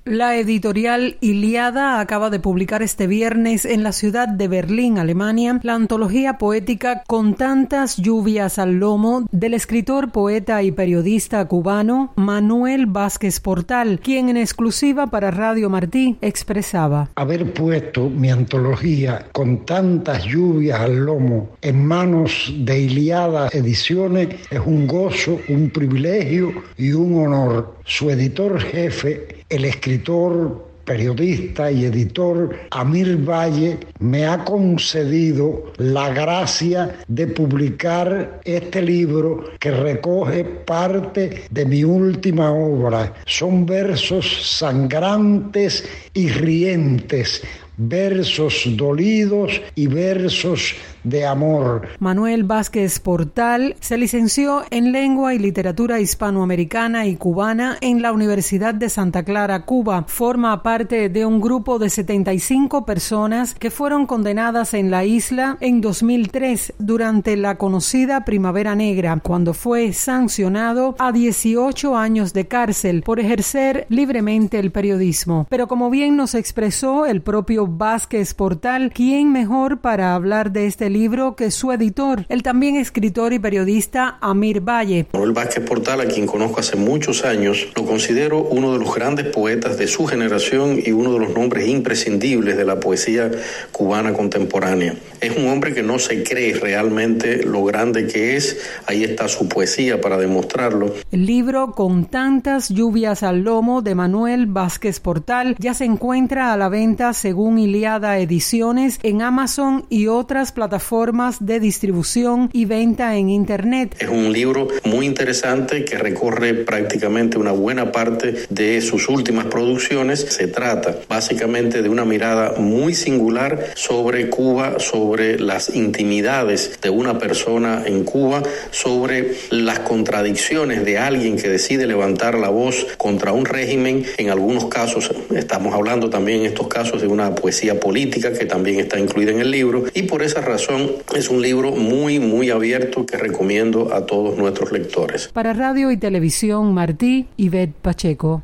La editorial Ilíada acaba de publicar este viernes en la ciudad de Berlín, Alemania, la antología poética Con tantas lluvias al lomo del escritor, poeta y periodista cubano Manuel Vázquez Portal, quien en exclusiva para Radio Martí expresaba: haber puesto mi antología Con tantas lluvias al lomo en manos de Ilíada Ediciones es un gozo, un privilegio y un honor. Su editor jefe, el escritor, periodista y editor Amir Valle, me ha concedido la gracia de publicar este libro que recoge parte de mi última obra. Son versos sangrantes y rientes, versos dolidos y versos de amor. Manuel Vázquez Portal se licenció en Lengua y Literatura Hispanoamericana y Cubana en la Universidad de Santa Clara, Cuba. Forma parte de un grupo de 75 personas que fueron condenadas en la isla en 2003 durante la conocida Primavera Negra, cuando fue sancionado a 18 años de cárcel por ejercer libremente el periodismo. Pero como bien nos expresó el propio Vázquez Portal, ¿quién mejor para hablar de este libro que su editor, el también escritor y periodista Amir Valle? Manuel Vázquez Portal, a quien conozco hace muchos años, lo considero uno de los grandes poetas de su generación y uno de los nombres imprescindibles de la poesía cubana contemporánea. Es un hombre que no se cree realmente lo grande que es. Ahí está su poesía para demostrarlo. El libro Con tantas lluvias al lomo de Manuel Vázquez Portal ya se encuentra a la venta según Ilíada Ediciones en Amazon y otras plataformas de distribución y venta en Internet. Es un libro muy interesante que recorre prácticamente una buena parte de sus últimas producciones. Se trata básicamente de una mirada muy singular sobre Cuba, sobre las intimidades de una persona en Cuba, sobre las contradicciones de alguien que decide levantar la voz contra un régimen. En algunos casos, estamos hablando también en estos casos de una poesía política que también está incluida en el libro, y por esa razón es un libro muy abierto que recomiendo a todos nuestros lectores. Para Radio y Televisión Martí, Ivette Pacheco.